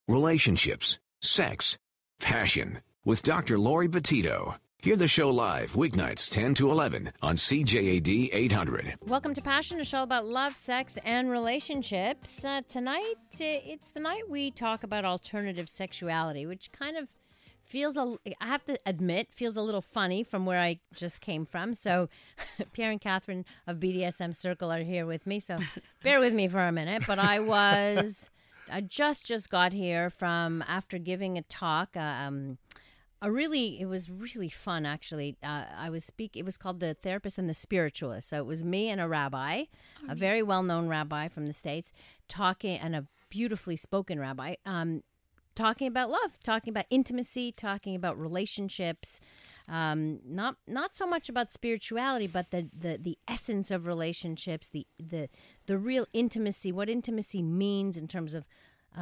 relationships, sex, passion with Dr. Lori Petito. Hear the show live weeknights 10 to 11 on CJAD 800. Welcome to Passion, a show about love, sex, and relationships. Tonight, it's the night we talk about alternative sexuality, which kind of feels, I have to admit, feels a little funny from where I just came from. So Pierre and Catherine of BDSM Circle are here with me, so bear with me for a minute. But I just got here from after giving a talk. It was really fun, actually. It was called The Therapist and the Spiritualist. So it was me and a rabbi, a very well-known rabbi from the States, talking, and a beautifully spoken rabbi, talking about love, talking about intimacy, talking about relationships, not so much about spirituality, but the essence of relationships, the real intimacy, what intimacy means in terms of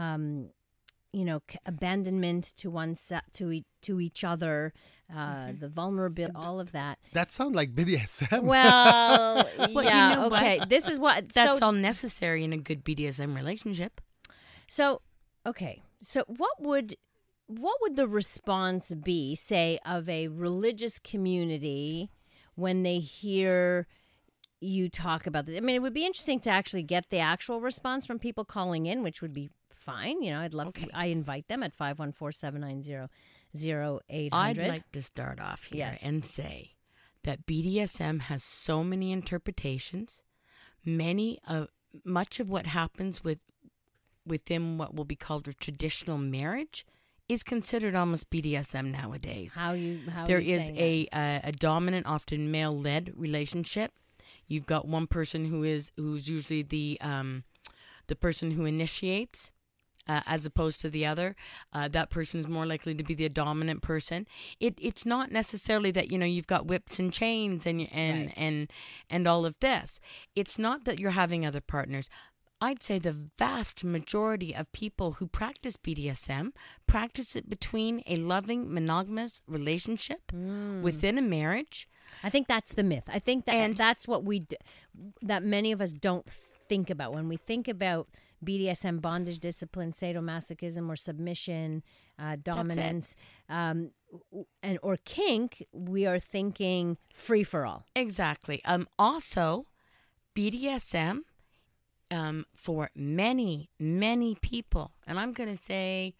abandonment to each other, the vulnerability, all of that. That sounds like BDSM. Well, Well, yeah, you know okay. what? This is what That's all necessary in a good BDSM relationship. So, okay. So what would the response be, say, of a religious community when they hear you talk about this? I mean, it would be interesting to actually get the actual response from people calling in, which would be fine. You know, I'd love to. I invite them at 514-790-0800. I'd like to start off here and say that BDSM has so many interpretations. Much of what happens within what will be called a traditional marriage is considered almost BDSM nowadays. There is a dominant, often male-led relationship. You've got one person who's usually the person who initiates, as opposed to the other. That person is more likely to be the dominant person. It's not necessarily that you've got whips and chains and all of this. It's not that you're having other partners. I'd say the vast majority of people who practice BDSM practice it between a loving, monogamous relationship within a marriage. I think that's the myth. I think that's what that many of us don't think about. When we think about BDSM, bondage, discipline, sadomasochism, or submission, dominance, or kink, we are thinking free-for-all. Exactly. Also, BDSM... for many, many people, and I'm going to say,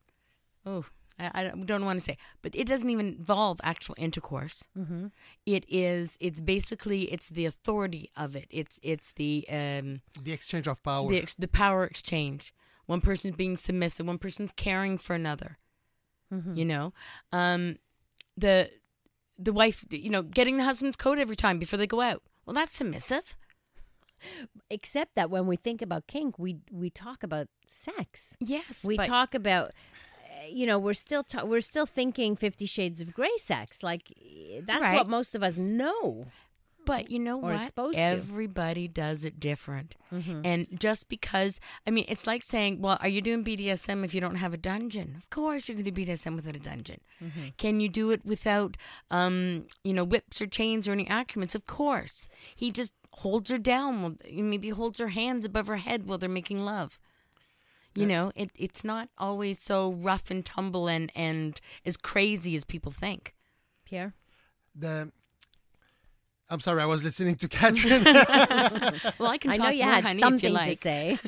I don't want to say, but it doesn't even involve actual intercourse. Mm-hmm. It's the authority of it. It's the exchange of power. The power exchange. One person's being submissive, one person's caring for another. Mm-hmm. The wife, getting the husband's coat every time before they go out. Well, that's submissive. Except that when we think about kink, we talk about sex. Yes, we talk about, we're still thinking 50 Shades of Grey sex. Like that's right. what most of us know. But you know or what? Exposed Everybody does it different. Mm-hmm. And just because, it's like saying, well, are you doing BDSM if you don't have a dungeon? Of course you can do BDSM without a dungeon. Mm-hmm. Can you do it without, whips or chains or any accoutrements? Of course. He just holds her down, maybe holds her hands above her head while they're making love. It's not always so rough and tumble and as crazy as people think. Pierre? I'm sorry, I was listening to Catherine. Well, I can talk know you more, had honey, something if you like. to say.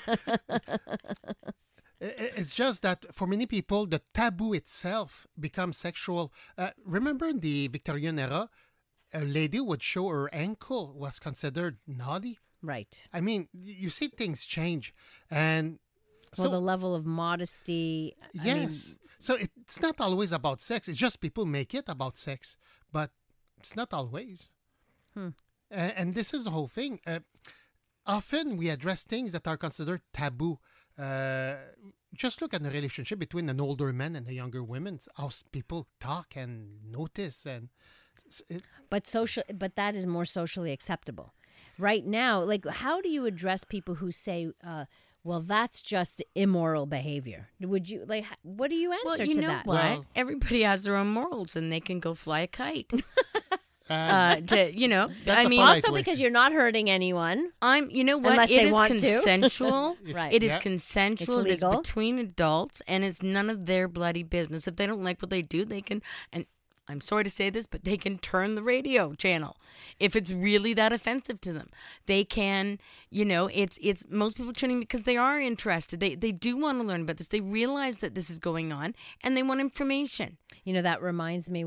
It's just that for many people, the taboo itself becomes sexual. Remember in the Victorian era, a lady would show her ankle was considered naughty. Right. You see things change. And the level of modesty. Yes. So it's not always about sex. It's just people make it about sex. But it's not always. And this is the whole thing. Often we address things that are considered taboo. Just look at the relationship between an older man and a younger woman. How people talk and notice. But that is more socially acceptable. Right now, like, how do you address people who say, well, that's just immoral behavior? Would you, what do you answer to that? What? Everybody has their own morals and they can go fly a kite. That's I a mean, polite Also, way. because you're not hurting anyone. you know what? Unless It they is want to. consensual. Right. It is Yeah. consensual. It's It is legal. between adults, and it's none of their bloody business. If they don't like what they do, they can. And I'm sorry to say this, but they can turn the radio channel if it's really that offensive to them. They can. It's most people tuning because they are interested. They do want to learn about this. They realize that this is going on, and they want information. That reminds me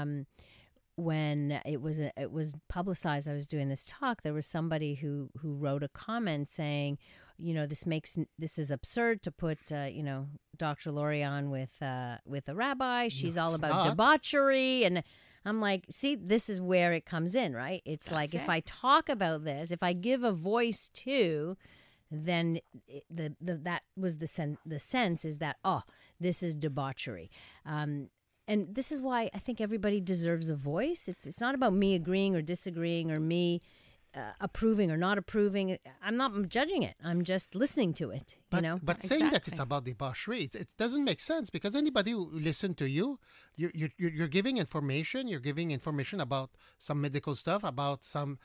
when it was publicized, I was doing this talk. There was somebody who wrote a comment saying, this is absurd to put Dr. Laurie on with a rabbi. She's all it's about not. debauchery, and I'm like, see, this is where it comes in, right? It's That's like it. if I talk about this, if I give a voice to, then that was the sense is that this is debauchery. And this is why I think everybody deserves a voice. It's not about me agreeing or disagreeing or me approving or not approving. I'm not judging it. I'm just listening to it. But saying that Exactly. it's about debauchery, it doesn't make sense because anybody who listen to you, you're giving information. You're giving information about some medical stuff, about some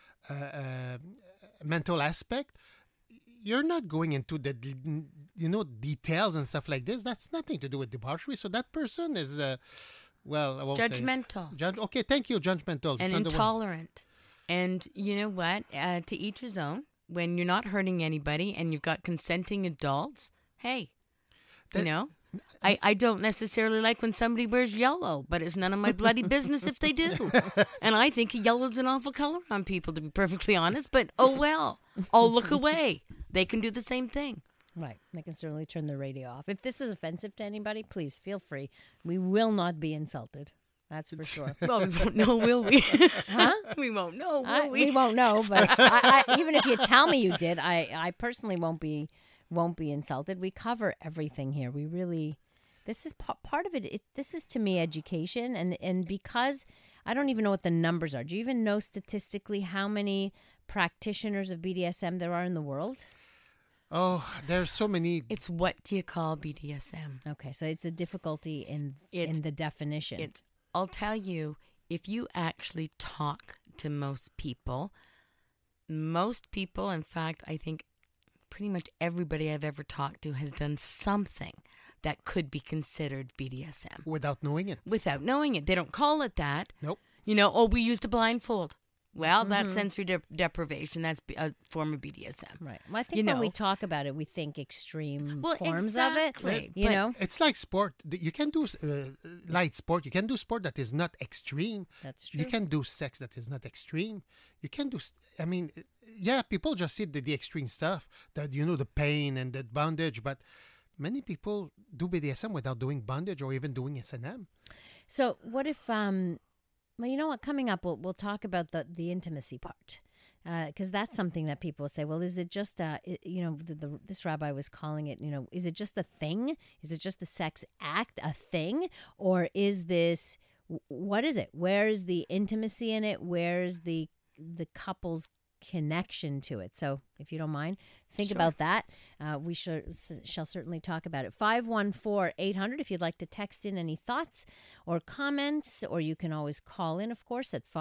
mental aspect. You're not going into the details and stuff like this. That's nothing to do with debauchery. So that person is I won't say- Judgmental. Okay, thank you, judgmental. And It's not the word. intolerant. And you know what? To each his own. When you're not hurting anybody and you've got consenting adults, hey, That- I don't necessarily like when somebody wears yellow, but it's none of my bloody business if they do. And I think yellow's an awful color on people, to be perfectly honest. But oh well, I'll look away. They can do the same thing. Right. They can certainly turn the radio off. If this is offensive to anybody, please feel free. We will not be insulted. That's for sure. Well, we won't know, will we? Huh? We won't know, will We we? won't know, but I, even if you tell me you did, I personally won't be insulted. We cover everything here. We really, this is part of it. This is to me education, and because I don't even know what the numbers are. Do you even know statistically how many practitioners of BDSM there are in the world? Oh, there's so many. It's what do you call BDSM? Okay, so it's a difficulty in It's- the definition. I'll tell you, if you actually talk to most people, in fact, I think pretty much everybody I've ever talked to has done something that could be considered BDSM Without knowing it. without knowing it. They don't call it that. Nope. We used a blindfold. Well, that's sensory deprivation. That's a form of BDSM. Right. Well, I think when we talk about it, we think extreme forms of exactly. it. You But- know, It's like sport. You can do light sport. You can do sport that is not extreme. that's true. You can do sex that is not extreme. You can do. I mean, yeah, people just see the extreme stuff, that the pain and the bondage, but many people do BDSM without doing bondage or even doing S&M. So what if, well, you know what? Coming up, we'll talk about the intimacy part, because that's something that people say. Well, is it just this rabbi was calling it. Is it just a thing? Is it just the sex act a thing, or is this? What is it? Where is the intimacy in it? Where is the couple's connection to it? So, if you don't mind, think about that. We shall certainly talk about it. 514-800 if you'd like to text in any thoughts or comments, or you can always call in, of course, at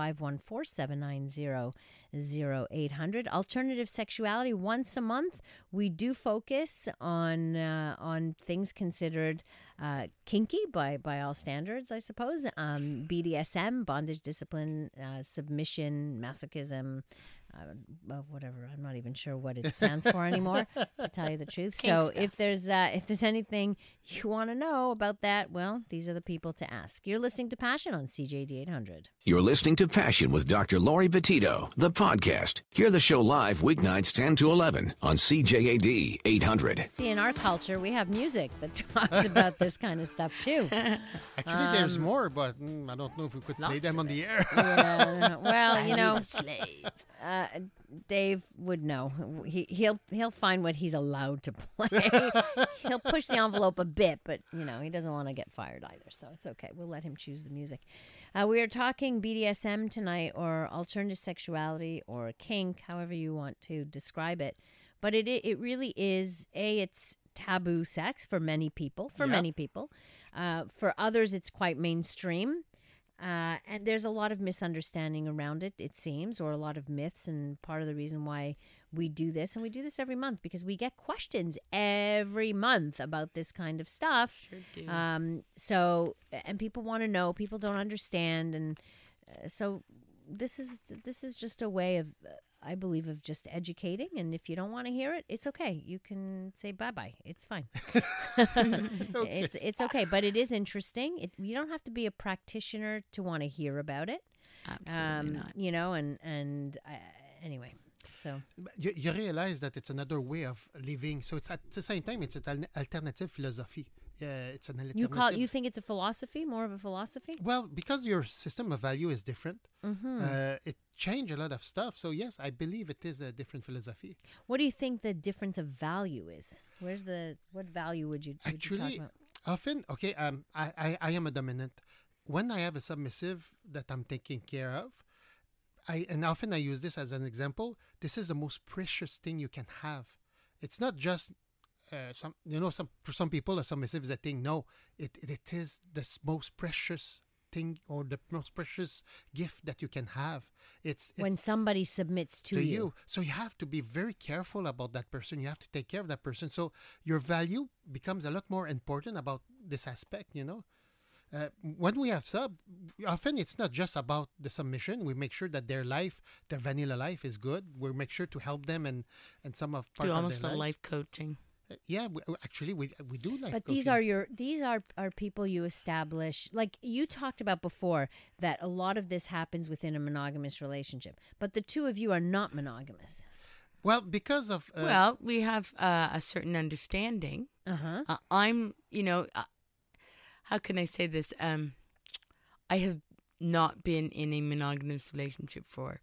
514-790-0800. Alternative sexuality, once a month. We do focus on things considered kinky by all standards, I suppose. BDSM, bondage, discipline, submission, masochism, whatever. I'm not even sure what it stands for anymore, to tell you the truth. So if there's anything you want to know about that, well, these are the people to ask. You're listening to Passion on CJD 800. You're listening to Passion with Dr. Laurie Petito, the podcast. Hear the show live weeknights 10 to 11 on CJAD 800. See, in our culture, we have music that talks about this kind of stuff too. Actually, there's more, but I don't know if we could play them on the air. Yeah, well, a slave. Dave would know. He'll find what he's allowed to play. He'll push the envelope a bit, but he doesn't want to get fired either, so it's okay. We'll let him choose the music. We are talking BDSM tonight, or alternative sexuality, or kink, however you want to describe it. But it really is it's taboo sex for many people. For Yep. many people, for others, it's quite mainstream. And there's a lot of misunderstanding around it, it seems, or a lot of myths. And part of the reason why we do this, and we do this every month, because we get questions every month about this kind of stuff. Sure do. And people want to know, people don't understand. And so this is just a way of, I believe, of just educating. And if you don't want to hear it, it's okay. You can say bye-bye. It's fine. Okay. It's okay. But it is interesting. You don't have to be a practitioner to want to hear about it. Absolutely not. You know, anyway, so. You realize that it's another way of living. So it's at the same time, it's an alternative philosophy. It's an alternative. You think it's a philosophy, more of a philosophy? Well, because your system of value is different, it changed a lot of stuff. So yes, I believe it is a different philosophy. What do you think the difference of value is? What value would you talk Actually, about? often, okay, I am a dominant. When I have a submissive that I'm taking care of, often I use this as an example. This is the most precious thing you can have. It's not just for some people a submissive is a thing. No, it is the most precious thing, or the most precious gift that you can have. It's when somebody submits to you. So you have to be very careful about that person. You have to take care of that person. So your value becomes a lot more important about this aspect, you know. When we have sub, often it's not just about the submission. We make sure that their vanilla life is good. We make sure to help them and some of part Do of almost their a life. life coaching. Yeah, actually we do life But coaching. these are people you establish. Like you talked about before, that a lot of this happens within a monogamous relationship. But the two of you are not monogamous. Well, because of Well, we have a certain understanding. I'm, how can I say this? I have not been in a monogamous relationship for,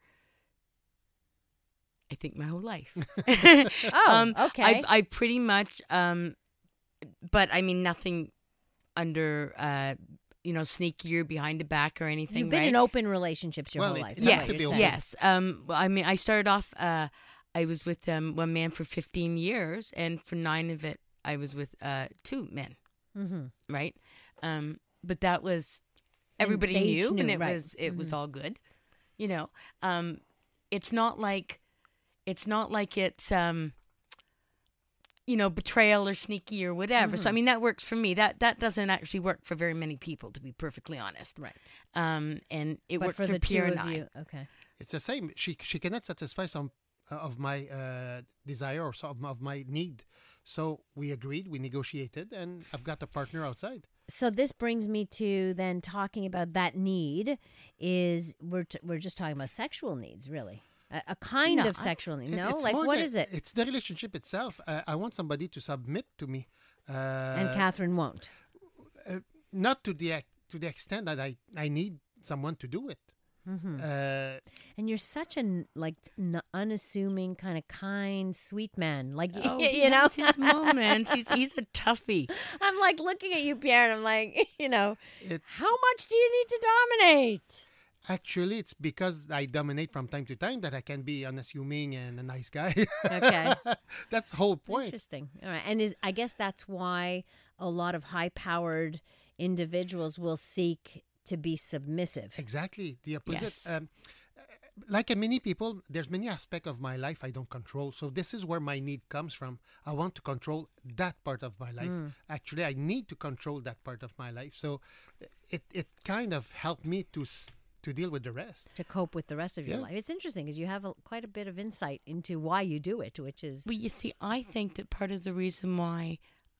I think, my whole life. Okay. I pretty much, but I mean, nothing under, sneakier behind the back or anything. You've been right? in open relationships your Well, whole it life. has That's to what be you're open. saying. Yes. I mean, I started off, I was with one man for 15 years, and for 9 of it, I was with 2 men. Mm-hmm. Right? But that was, everybody they each knew, and knew, it right. was all good. It's not like it's betrayal or sneaky or whatever. So I mean, that works for me. That doesn't actually work for very many people, to be perfectly honest. Right. And it But worked for for the Pierre two and of I. you, okay. it's the same. She cannot satisfy some of my desire or some of my need. So we agreed, we negotiated, and I've got a partner outside. So this brings me to then talking about that need. Is we're just talking about sexual needs, really? A kind No, of sexual need? It- No, it's like more what the- is it? It's the relationship itself. I want somebody to submit to me. And Catherine won't. Not to the extent that I need someone to do it. And you're such an unassuming, kind of kind, sweet man. Like Oh, you know, has his moments. He's a toughie. I'm like looking at you, Pierre, and I'm like, It- how much do you need to dominate? Actually, it's because I dominate from time to time that I can be unassuming and a nice guy. Okay. That's the whole point. Interesting. All right, and I guess that's why a lot of high-powered individuals will seek to be submissive. Exactly. The opposite. Yes. Like many people, there's many aspects of my life I don't control. So this is where my need comes from. I want to control that part of my life. Actually, I need to control that part of my life. So it kind of helped me to deal with the rest. To cope with the rest of your Yeah. life. It's interesting because you have quite a bit of insight into why you do it, which is Well, you see, I think that part of the reason why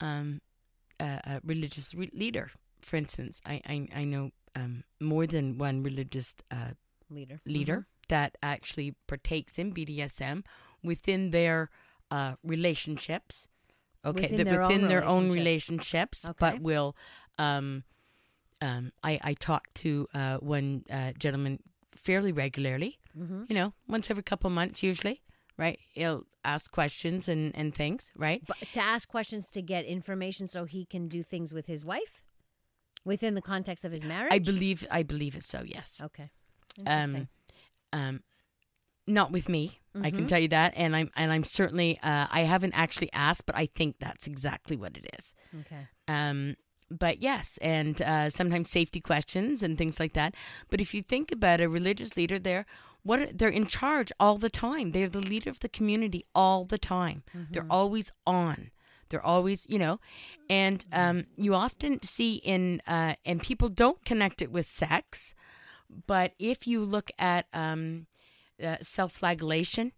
a religious leader, for instance, I know more than one religious leader. leader that actually partakes in BDSM within their relationships. Okay, Within their own their own relationships. relationships, Okay. but will. I talk to one gentleman fairly regularly. Once every couple of months, usually. Right, he'll ask questions and things. Right. But to ask questions to get information so he can do things with his wife within the context of his marriage. I believe it. So yes. Okay. Interesting. Not with me. I can tell you that, and I'm certainly I haven't actually asked, but I think that's exactly what it is. Okay. But yes, and sometimes safety questions and things like that. But if you think about a religious leader, they're in charge all the time. They're the leader of the community all the time. They're always on. They're always, and you often see and people don't connect it with sex, but if you look at self-flagellation,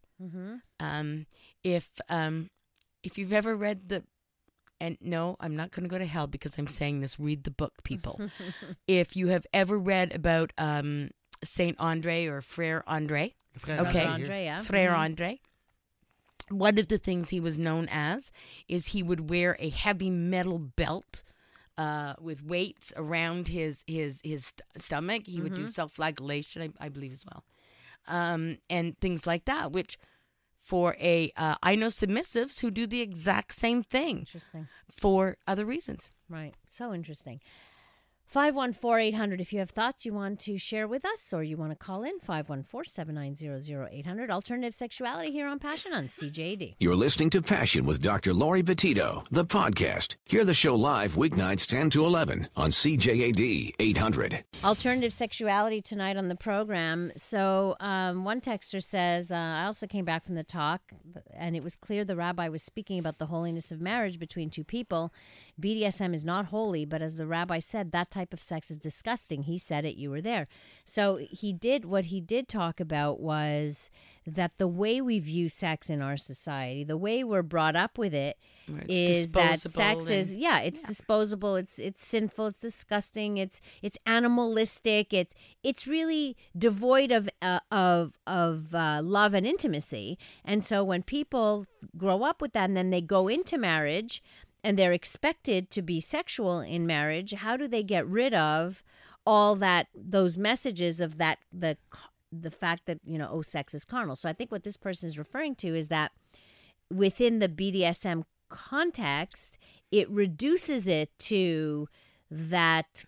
if you've ever read and no, I'm not going to go to hell because I'm saying this. Read the book, people. If you have ever read about Saint Andre or Frère Andre, Frère Andre, yeah. Frère Andre, one of the things he was known as is he would wear a heavy metal belt with weights around his stomach. He would do self-flagellation, I believe, as well, and things like that, which for I know submissives who do the exact same thing. Interesting. For other reasons. Right. So interesting. 514-800 if you have thoughts you want to share with us or you want to call in. 514-790-0800. Alternative Sexuality here on Passion on CJAD. You're listening to Passion with Dr. Lori Petito, the podcast. Hear the show live weeknights 10 to 11 on CJAD 800. Alternative Sexuality tonight on the program. So one texter says, I also came back from the talk and it was clear the rabbi was speaking about the holiness of marriage between two people. BDSM is not holy, but as the rabbi said, that type of sex is disgusting. He said it, you were there. So what he did talk about was that the way we view sex in our society, the way we're brought up with it, is that sex is disposable, it's sinful, it's disgusting, it's animalistic, it's really devoid of love and intimacy. And so when people grow up with that and then they go into marriage and they're expected to be sexual in marriage, how do they get rid of all those messages of that the fact that sex is carnal? So I think what this person is referring to is that within the BDSM context, it reduces it to that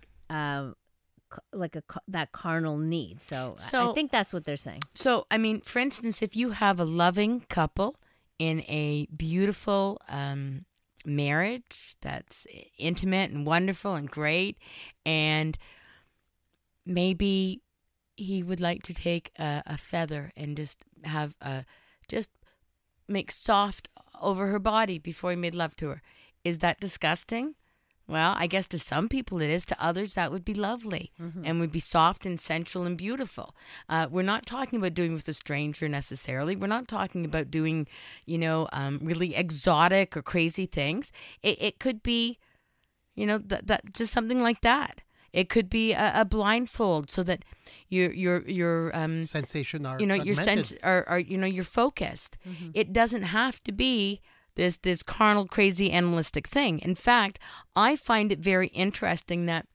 that carnal need. So I think that's what they're saying. So I mean, for instance, if you have a loving couple in a beautiful marriage that's intimate and wonderful and great, and maybe he would like to take a feather and just make soft over her body before he made love to her. Is that disgusting? Well, I guess to some people it is. To others, that would be lovely and would be soft and sensual and beautiful. We're not talking about doing with a stranger necessarily. We're not talking about doing, really exotic or crazy things. It could be, that just something like that. It could be a blindfold so that your sensation are your sense are you're focused. It doesn't have to be this carnal, crazy, animalistic thing. In fact, I find it very interesting that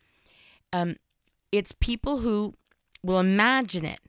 it's people who will imagine it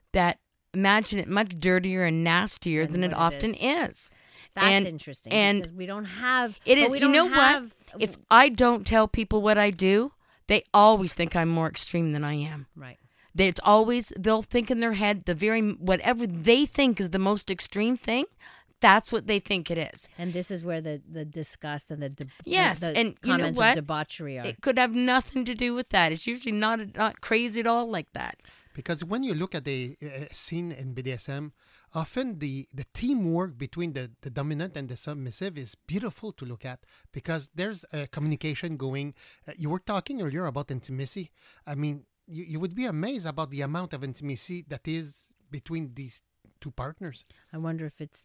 much dirtier and nastier than it often is. That's interesting because we don't have it. Is, we don't what? If I don't tell people what I do, they always think I'm more extreme than I am. Right. They'll think in their head whatever they think is the most extreme thing. That's what they think it is. And this is where the disgust and the comments of debauchery are. It could have nothing to do with that. It's usually not crazy at all like that. Because when you look at the scene in BDSM, often the teamwork between the dominant and the submissive is beautiful to look at because there's a communication going. You were talking earlier about intimacy. I mean, you would be amazed about the amount of intimacy that is between these two partners. I wonder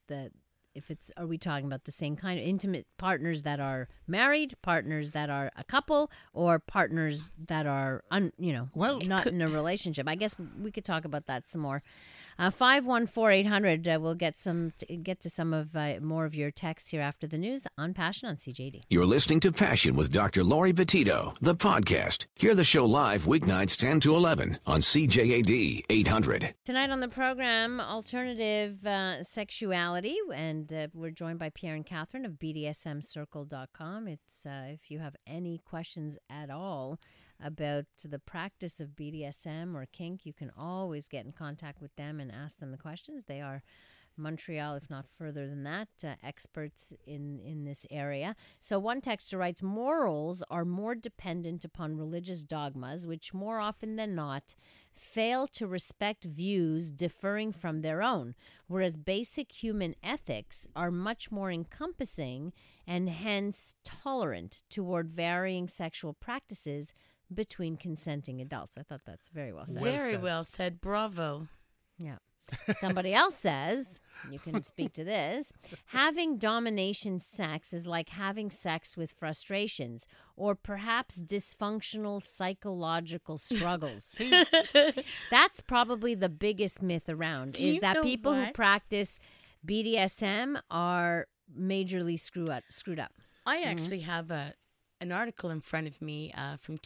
are we talking about the same kind of intimate partners that are married, partners that are a couple, or partners that are not in a relationship? I guess we could talk about that some more. 514-800. We'll get to some of more of your texts here after the news on Passion on CJD. You're listening to Passion with Dr. Lori Petito, the podcast. Hear the show live weeknights 10 to 11 on CJAD 800. Tonight on the program, Alternative Sexuality, and we're joined by Pierre and Catherine of BDSMcircle.com. It's if you have any questions at all about the practice of BDSM or kink, you can always get in contact with them and ask them the questions. They are Montreal, if not further than that, experts in this area. So one texter writes, morals are more dependent upon religious dogmas, which more often than not fail to respect views differing from their own, whereas basic human ethics are much more encompassing and hence tolerant toward varying sexual practices between consenting adults. I thought that's very well said. Very said. well said. Bravo. Yeah. Somebody else says, you can speak to this, having domination sex is like having sex with frustrations or perhaps dysfunctional psychological struggles. That's probably the biggest myth around, Do is you that know people who what? practice BDSM are majorly screwed up. I actually have an article in front of me from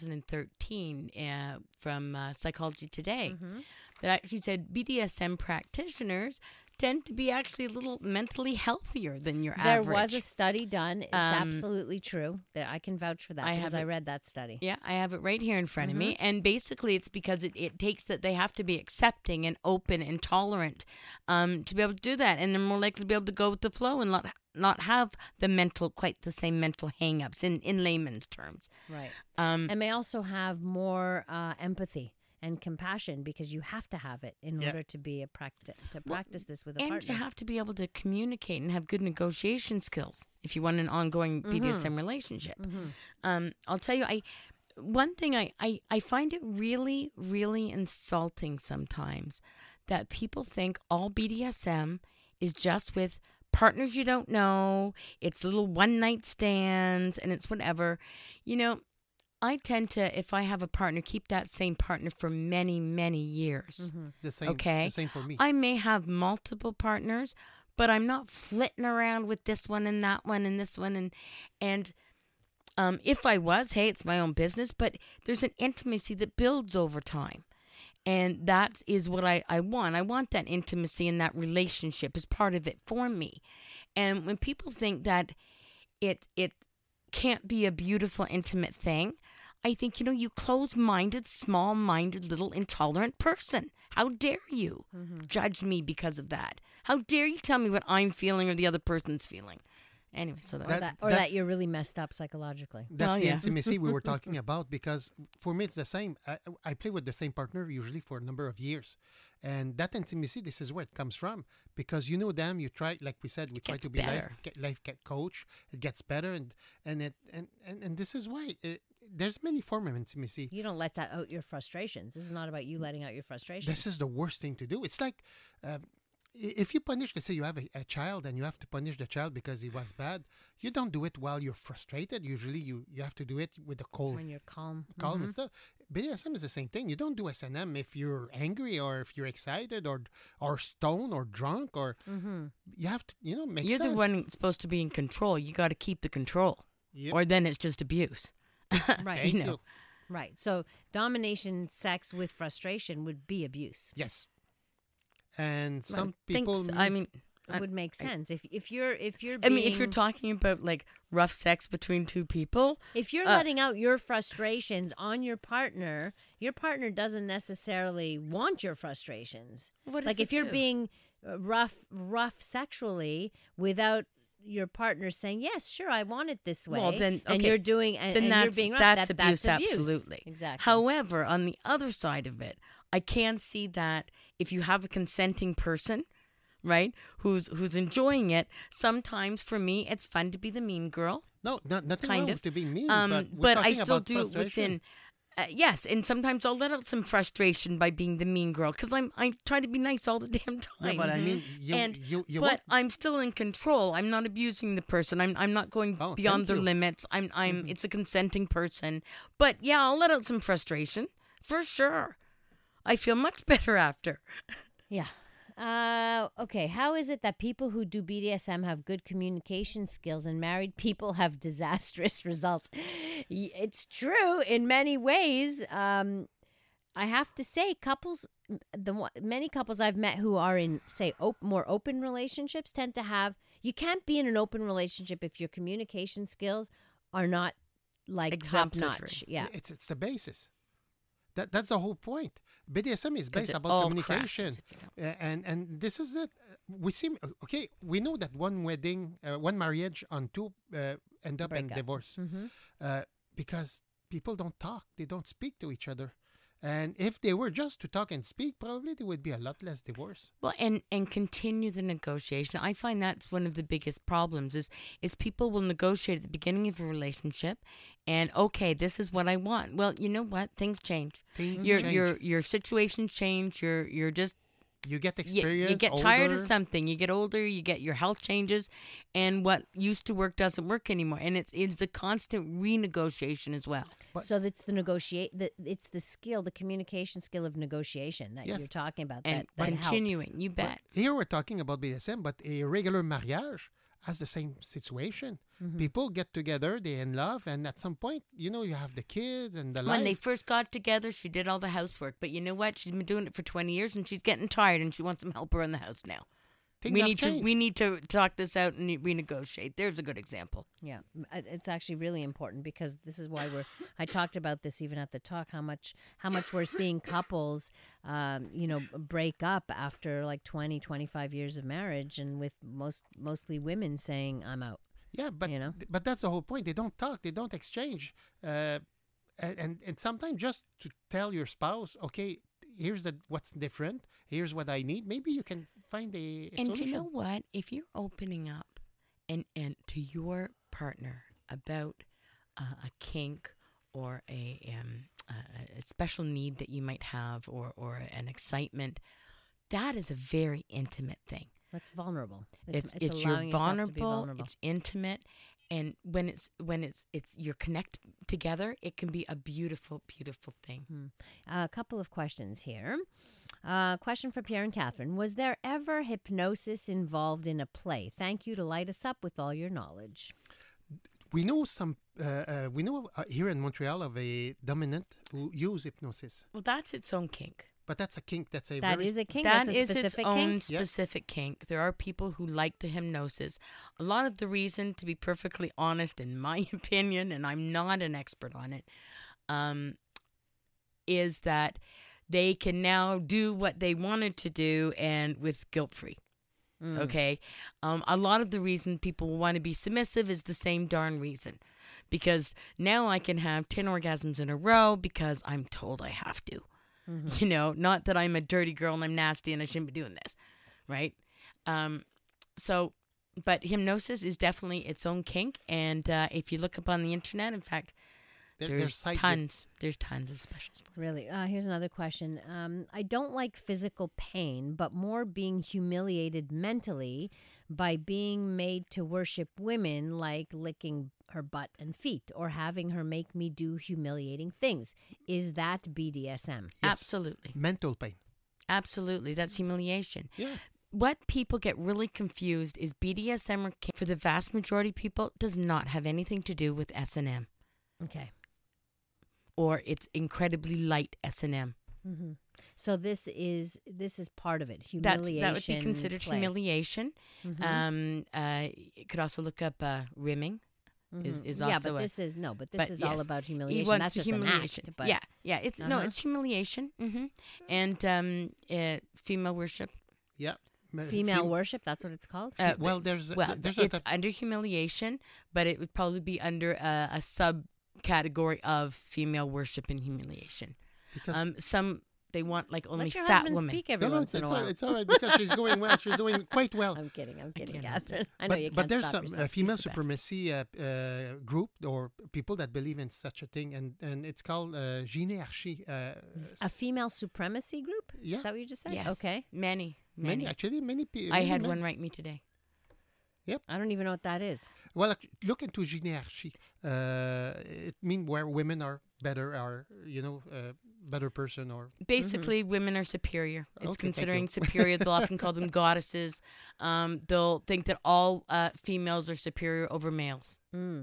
2013 from Psychology Today that actually said BDSM practitioners tend to be actually a little mentally healthier than your There average. was a study done. It's absolutely true. I can vouch for that I because have I it. read that study. Yeah, I have it right here in front of me. And basically, it's because it takes that they have to be accepting and open and tolerant to be able to do that. And they're more likely to be able to go with the flow and not have quite the same mental hang-ups in layman's terms. Right. And may also have more empathy and compassion because you have to have it in order to be practice this with a And partner. you have to be able to communicate and have good negotiation skills if you want an ongoing BDSM relationship. I'll tell you, one thing I find it really, really insulting sometimes that people think all BDSM is just with partners you don't know, it's little one-night stands, and it's whatever. You know, I tend to, if I have a partner, keep that same partner for many, many years. The same. Okay. The same for me. I may have multiple partners, but I'm not flitting around with this one and that one and this one. And if I was, hey, it's my own business, but there's an intimacy that builds over time. And that is what I want. I want that intimacy and that relationship as part of it for me. And when people think that it can't be a beautiful, intimate thing, I think, you close-minded, small-minded, little intolerant person. How dare you judge me because of that? How dare you tell me what I'm feeling or the other person's feeling? Anyway, so that's that you're really messed up psychologically. That's Well, the yeah. intimacy we were talking about, because for me it's the same. I play with the same partner usually for a number of years, and that intimacy, this is where it comes from, because you know them, you try, like we said, we try gets to be better. life coach. It gets better, and this is why there's many forms of intimacy. You don't let that out your frustrations. This is not about you letting out your frustrations. This is the worst thing to do. It's like if you punish, let's say you have a child and you have to punish the child because he was bad, you don't do it while you're frustrated. Usually you have to do it with a cold when you're calm. and stuff. BDSM is the same thing. You don't do S&M if you're angry or if you're excited or stoned or drunk, or you have to, make You're sense. the one supposed to be in control. You got to keep the control, Yep. or then it's just abuse. Right. Thank you know. you. Right. So domination sex with frustration would be abuse. Yes. And some I people... think so. I mean, It would make sense if you're being, I mean, if you're talking about like rough sex between two people, if you're letting out your frustrations on your partner doesn't necessarily want your frustrations. What if Like they if you're do? being rough sexually without your partner saying, yes, sure, I want it this way. Well, then, and okay. you're doing and, then and that's you're being rough, that's that's abuse, abuse. absolutely. Exactly. However, on the other side of it, I can see that if you have a consenting person, right, who's enjoying it, sometimes for me it's fun to be the mean girl. No, nothing kind wrong of. with to be mean, But we're I talking still about do it frustration. within. Yes, and sometimes I'll let out some frustration by being the mean girl because I try to be nice all the damn time. Yeah, but I mean, you but want- I'm still in control. I'm not abusing the person. I'm not going Oh, beyond thank their you. limits. It's a consenting person. But yeah, I'll let out some frustration for sure. I feel much better after. Yeah. Okay. How is it that people who do BDSM have good communication skills and married people have disastrous results? It's true in many ways. I have to say, many couples I've met who are in, say, more open relationships tend to have. You can't be in an open relationship if your communication skills are not like top Exemplary. notch. Yeah. It's the basis. That's the whole point. BDSM is 'Cause based it about all communication, crashes if you don't. and this is it. We seem okay. We know that one wedding, one marriage on two end up in Break up. divorce because people don't talk. They don't speak to each other. And if they were just to talk and speak, probably there would be a lot less divorce. Well, and continue the negotiation. I find that's one of the biggest problems is people will negotiate at the beginning of a relationship, and okay, this is what I want. Well, you know what? Things change. Things your change. your situations change. You're just You get you, experience. you get tired of older. something. You get older. You get your health changes, and what used to work doesn't work anymore. And it's a constant renegotiation as well. So that's it's the skill, the communication skill of negotiation that Yes. you're talking about. And that continuing, helps. you bet. Here we're talking about BDSM, but a regular marriage has the same situation. Mm-hmm. People get together, they're in love, and at some point, you have the kids and the life. When they first got together, she did all the housework. But you know what? She's been doing it for 20 years, and she's getting tired, and she wants some help around the house now. Things have we changed. need to talk this out and renegotiate. There's a good example. Yeah, it's actually really important because this is why I talked about this even at the talk. How much we're seeing couples, break up after like 20, 25 years of marriage, and with mostly women saying, "I'm out." Yeah, but but that's the whole point. They don't talk. They don't exchange. And sometimes just to tell your spouse, okay, here's what's different. Here's what I need. Maybe you can find a And solution. you know what? If you're opening up and to your partner about a kink or a special need that you might have or an excitement, that is a very intimate thing. That's vulnerable. It's allowing you're yourself to be vulnerable. vulnerable. It's intimate, and when it's you're connected together, it can be a beautiful, beautiful thing. A couple of questions here. Question for Pierre and Catherine. Was there ever hypnosis involved in a play? Thank you to light us up with all your knowledge. We know here in Montreal of a dominant who use hypnosis, Well, that's its own kink. but that's a kink. That's a That very is a kink. That That's a is its specific own kink. Yep. specific kink. There are people who like the hypnosis. A lot of the reason, to be perfectly honest, in my opinion, and I'm not an expert on it, is that they can now do what they wanted to do and with guilt-free. Okay? A lot of the reason people want to be submissive is the same darn reason. Because now I can have 10 orgasms in a row because I'm told I have to. Not that I'm a dirty girl and I'm nasty and I shouldn't be doing this, right? But hypnosis is definitely its own kink, and if you look up on the internet, in fact, there's tons of specials for it. Really? Here's another question. I don't like physical pain, but more being humiliated mentally by being made to worship women, like licking her butt and feet or having her make me do humiliating things. Is that BDSM? Yes. Absolutely. mental pain. Absolutely. That's humiliation. Yeah. What people get really confused is BDSM or kink, for the vast majority of people, does not have anything to do with S&M. Okay. Or it's incredibly light S&M. So this is part of it. That Humiliation. would be considered play. humiliation. You could also look up rimming. Is also yeah, but this is all yes. about He humiliation. wants That's the just humiliation. an act. But Yeah. It's humiliation. And female worship. Yeah. female worship. That's what it's called. Well, there's It's a under humiliation, but it would probably be under a subcategory of female worship and humiliation. because Some they want like only Let your fat husband women. speak every once in a while. it's all right because she's going well. She's doing quite well. I'm kidding, kidding. Catherine. I know you But can't there's stop some yourself. female She's the best. supremacy group or people that believe in such a thing, and it's called Gynéarchie. A female supremacy group? Yeah. Is that what you just said? Yes. Okay. Many. many people. I had one write me today. I don't even know what that is. Well, look into Gynéarchie. It means where women are better, better person or Basically, women are superior. It's Okay, thank considering you. superior. They'll often call them goddesses. They'll think that all females are superior over males.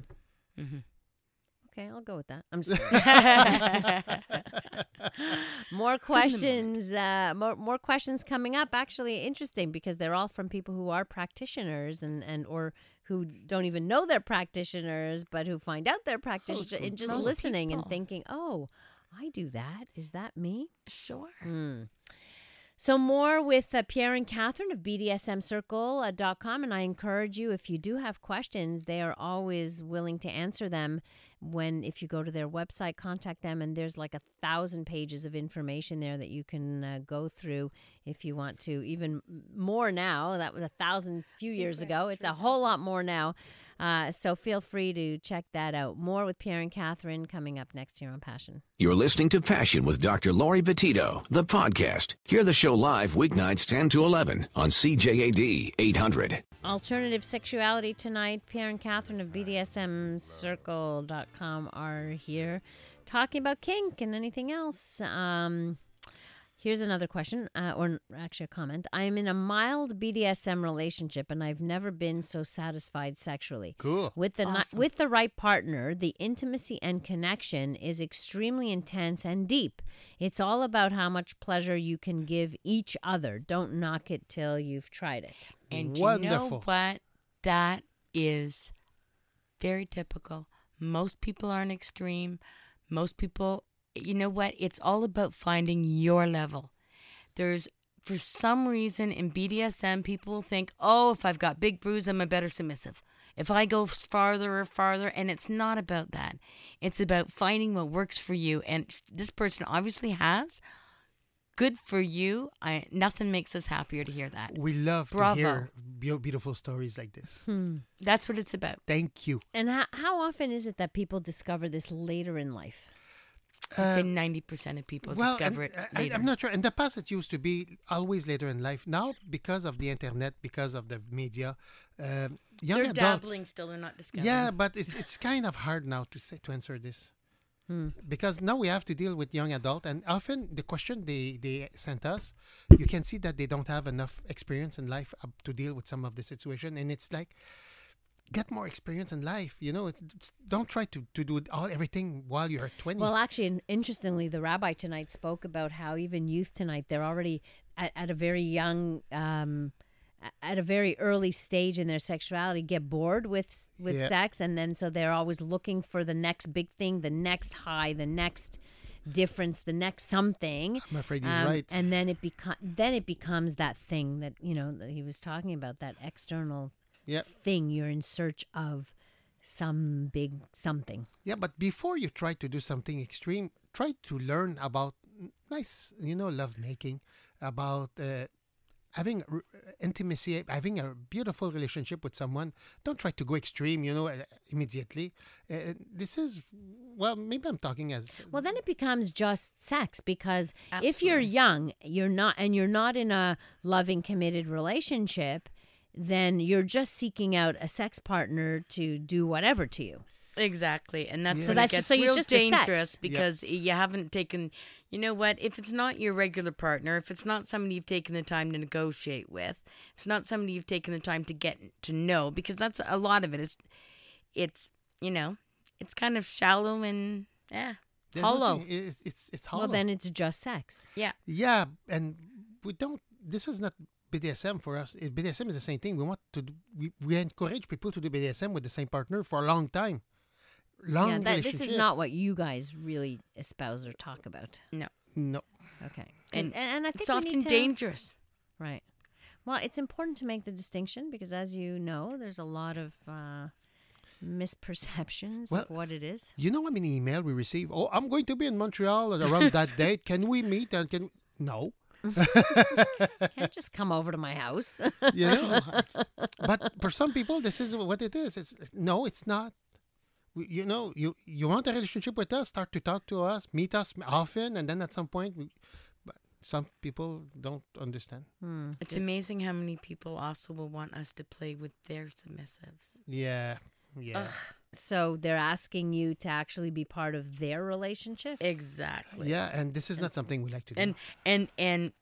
Okay, I'll go with that. I'm just kidding. More questions. More questions coming up. Actually, interesting because they're all from people who are practitioners and or who don't even know they're practitioners, but who find out they're practitioners cool. and just Most listening and people. thinking, "Oh, I do that. Is that me? Sure. So more with Pierre and Catherine of BDSMcircle.com, and I encourage you, if you do have questions, they are always willing to answer them. If you go to their website, contact them, and there's like 1,000 pages of information there that you can go through if you want to. Even more now. That was 1,000 few years ago. It's a whole lot more now. So feel free to check that out. More with Pierre and Catherine coming up next here on Passion. You're listening to Passion with Dr. Lori Petito, the podcast. Hear the show live weeknights 10 to 11 on CJAD 800. Alternative Sexuality tonight. Pierre and Catherine of BDSMcircle.com are here talking about kink and anything else. Here's another question, or actually a comment. I am in a mild BDSM relationship, and I've never been so satisfied sexually. Cool. With the right partner, the intimacy and connection is extremely intense and deep. It's all about how much pleasure you can give each other. Don't knock it till you've tried it. And Wonderful. you know what? That is very typical. Most people aren't extreme. Most people, you know what? It's all about finding your level. For some reason in BDSM, people think, oh, if I've got big bruise, I'm a better submissive. If I go farther, and it's not about that. It's about finding what works for you. And this person obviously has. Good for you. Nothing makes us happier to hear that. We love Bravo. to hear beautiful stories like this. That's what it's about. Thank you. And how often is it that people discover this later in life? I'd say 90% of people discover it later. I'm not sure. In the past, it used to be always later in life. Now, because of the internet, because of the media, young They're adults. dabbling still. They're not discovering. Yeah, but it's kind of hard now to answer this. Because now we have to deal with young adult, and often the question they sent us, you can see that they don't have enough experience in life to deal with some of the situation, and it's like, get more experience in life. Don't try to do everything while you're 20. Well, actually, and interestingly, the rabbi tonight spoke about how even youth tonight, they're already at a very young, at a very early stage in their sexuality, get bored with sex, and then so they're always looking for the next big thing, the next high, the next difference, the next something. I'm afraid he's right. And then it becomes that thing that that he was talking about, that external thing. You're in search of some big something. Yeah, but before you try to do something extreme, try to learn about nice, love making, about having intimacy, having a beautiful relationship with someone. Don't try to go extreme, immediately. This is, maybe I'm talking as... Well, then it becomes just sex, because Absolutely. if you're young, you're not in a loving, committed relationship, then you're just seeking out a sex partner to do whatever to you. Exactly, and that's Yeah. when So it that's gets so it's real just the sex. dangerous because you haven't taken. You know what? If it's not your regular partner, if it's not somebody you've taken the time to negotiate with, it's not somebody you've taken the time to get to know, because that's a lot of it. It's it's kind of shallow and There's hollow. nothing- it's hollow. Well, then it's just sex. Yeah, and we don't. This is not BDSM for us. BDSM is the same thing. We want to. We encourage people to do BDSM with the same partner for a long time. This is relationship. not what you guys really espouse or talk about. No. Okay. And And I think it's we often need to, dangerous. Right. Well, it's important to make the distinction because, as you know, there's a lot of misperceptions Well, of what it is. You know how many email we receive? Oh, I'm going to be in Montreal around that date. Can we meet? And no. Can't just come over to my house. But for some people, this is what it is. It's not. You want a relationship with us? Start to talk to us, meet us often, and then at some point, but some people don't understand. It's amazing how many people also will want us to play with their submissives. Yeah. So they're asking you to actually be part of their relationship? Exactly. Yeah, and this is not something we like to do. And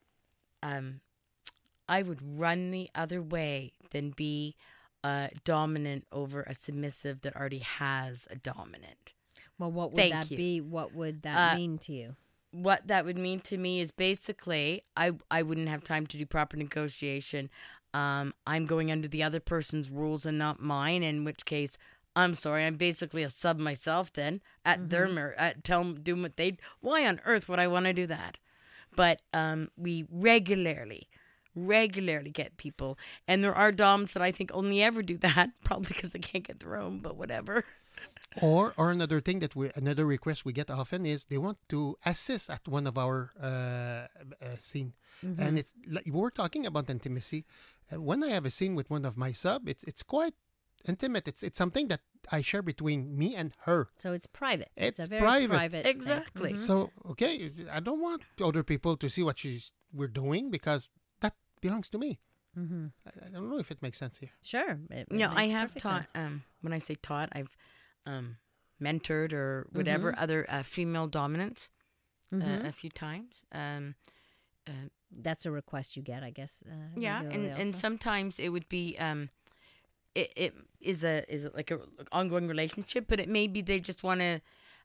I would run the other way than be dominant over a submissive that already has a dominant. Well, what would Thank that you. be? What would that mean to you? What that would mean to me is basically I wouldn't have time to do proper negotiation. I'm going under the other person's rules and not mine, in which case I'm sorry, I'm basically a sub myself then at their tell them do what they. Why on earth would I want to do that? But we regularly get people, and there are doms that I think only ever do that, probably because they can't get their own, but whatever. Or another thing another request we get often is they want to assist at one of our scene, and it's like we're talking about intimacy. When I have a scene with one of my sub, it's quite intimate. It's something that I share between me and her. So it's private. It's a very private. thing. Exactly. So okay, I don't want other people to see what we're doing because that belongs to me. I don't know if it makes sense here. Sure. No, I makes have perfect taught. sense. When I say taught, I've mentored or whatever other female dominants a few times. That's a request you get, I guess. Yeah, regularly and also. sometimes it would be it is like a ongoing relationship, but it may be they just want to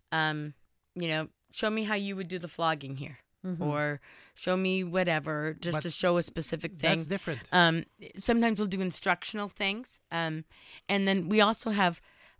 show me how you would do the flogging here. Or show me whatever, just But to show a specific thing. That's different. Sometimes we'll do instructional things, and then we also have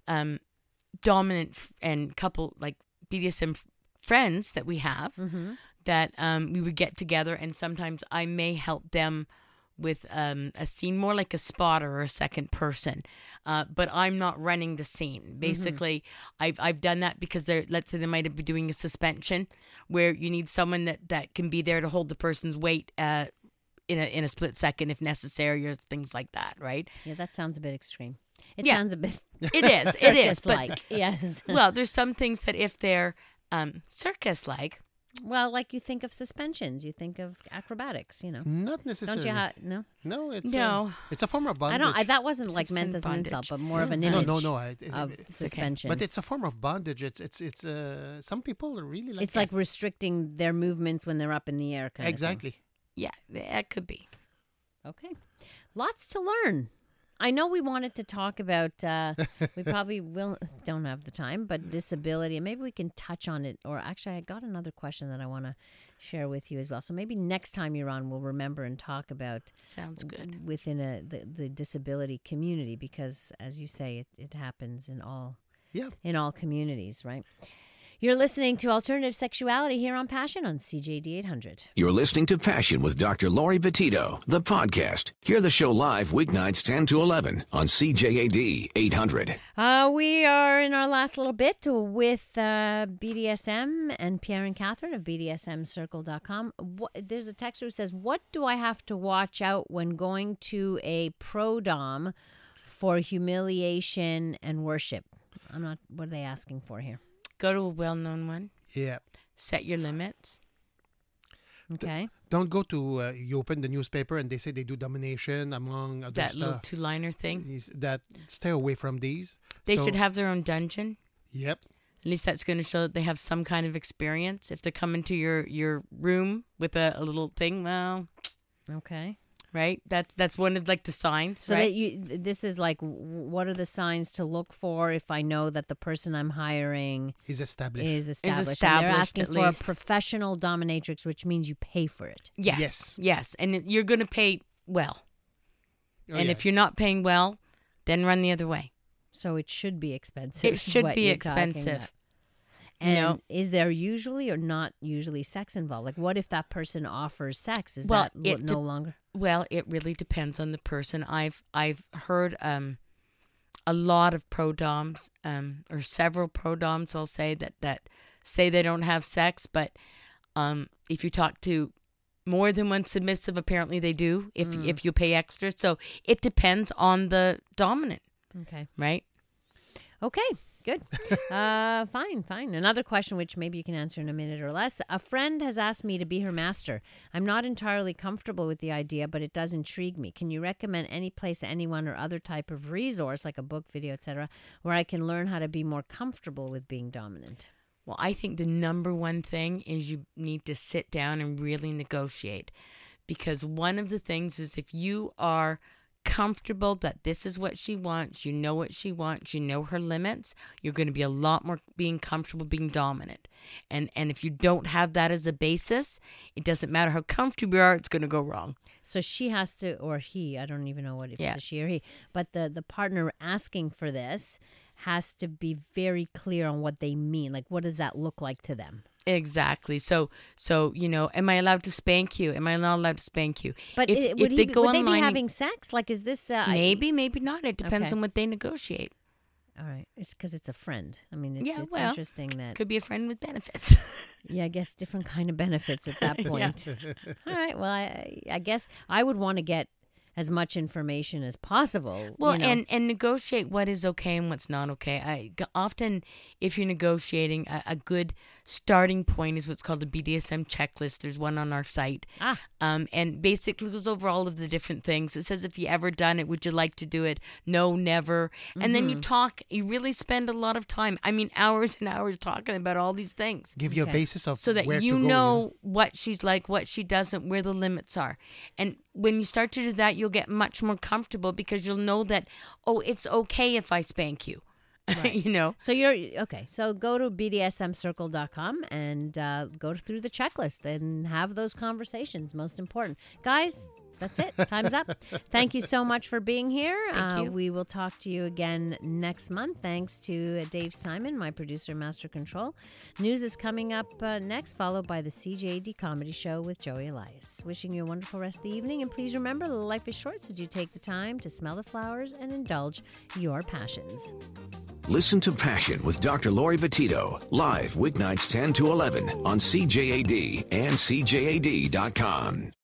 dominant and couple like BDSM friends that we have that we would get together, and sometimes I may help them with a scene, more like a spotter or a second person, but I'm not running the scene. Basically, I've done that because let's say they might be doing a suspension where you need someone that can be there to hold the person's weight in a split second if necessary, or things like that, right? Yeah, that sounds a bit extreme. It Yeah. sounds a bit It is, it is. But circus-like. Yes. well, there's some things that if they're circus-like, Well, like you think of suspensions, you think of acrobatics, Not necessarily. Don't you have no? No, it's No. it's a form of bondage. I don't. That wasn't like Simpson meant as an insult, bondage. but more of an No, image no. of suspension. But it's a form of bondage. It's some people really like. It's like restricting their movements when they're up in the air. Kind exactly. yeah, that could be. of thing. Okay, lots to learn. I know we wanted to talk about. We probably don't have the time, but disability, and maybe we can touch on it. Or actually, I got another question that I want to share with you as well. So maybe next time you're on, we'll remember and talk about Sounds good. within the disability community, because as you say, it happens in all communities, right? You're listening to Alternative Sexuality here on Passion on CJD 800. You're listening to Passion with Dr. Lori Petito, the podcast. Hear the show live weeknights 10 to 11 on CJAD 800. We are in our last little bit with BDSM and Pierre and Catherine of BDSMcircle.com. There's a texter who says, what do I have to watch out when going to a pro-dom for humiliation and worship? What are they asking for here? Go to a well-known one. Yeah. Set your limits. Okay. Don't go to you open the newspaper and they say they do domination among other That little stuff. two-liner thing. Stay away from these. They So- should have their own dungeon. Yep. At least that's going to show that they have some kind of experience. If they're coming to your room with a little thing, well, Okay. right? That's one of like the signs, So right? this is like, what are the signs to look for if I know that the person I'm hiring Is established. is established? And established, they're asking at for least. a professional dominatrix, which means you pay for it. Yes. And you're going to pay well. Oh, And yeah. if you're not paying well, then run the other way. So it should be expensive. It is should what be you're talking expensive. about. And No. is there usually or not usually sex involved? Like, what if that person offers sex? Is Well, that no longer? Well, it really depends on the person. I've heard a lot of pro-doms, or several pro-doms, I'll say, that say they don't have sex, but if you talk to more than one submissive, apparently they do, if you pay extra. So it depends on the dominant, Okay. right? Okay. Good. Fine. Another question, which maybe you can answer in a minute or less. A friend has asked me to be her master. I'm not entirely comfortable with the idea, but it does intrigue me. Can you recommend any place, anyone, or other type of resource, like a book, video, etc., where I can learn how to be more comfortable with being dominant? Well, I think the number one thing is you need to sit down and really negotiate. Because one of the things is if you are comfortable that this is what she wants, you know what she wants, you know her limits, you're going to be a lot more being comfortable being dominant. And if you don't have that as a basis, it doesn't matter how comfortable you are, it's going to go wrong. So she has to, or he, I don't even know if Yeah. it's a she or he, but the partner asking for this has to be very clear on what they mean. Like, what does that look like to them? Exactly. So am I allowed to spank you? Am I not allowed to spank you? But would they be having sex? Like, is this... maybe not. It depends Okay. on what they negotiate. All right. It's because it's a friend. I mean, it's interesting that... Could be a friend with benefits. Yeah, I guess different kind of benefits at that point. All right. Well, I guess I would want to get as much information as possible. Well, you know. and negotiate what is okay and what's not okay. Often, if you're negotiating, a good starting point is what's called a BDSM checklist. There's one on our site. And basically goes over all of the different things. It says, if you ever done it, would you like to do it? No, never. And then you talk. You really spend a lot of time. I mean, hours and hours talking about all these things. Give you a Okay. basis of So that where you to go, know what she's like, what she doesn't, where the limits are. And when you start to do that, you'll get much more comfortable because you'll know that, oh, it's okay if I spank you. Right. You know? So you're okay. So go to bdsmcircle.com and go through the checklist and have those conversations. Most important, guys. That's it. Time's up. Thank you so much for being here. Thank you. We will talk to you again next month. Thanks to Dave Simon, my producer, Master Control. News is coming up next, followed by the CJAD Comedy Show with Joey Elias. Wishing you a wonderful rest of the evening. And please remember, life is short, so do take the time to smell the flowers and indulge your passions. Listen to Passion with Dr. Lori Petito, live weeknights 10 to 11 on CJAD and CJAD.com.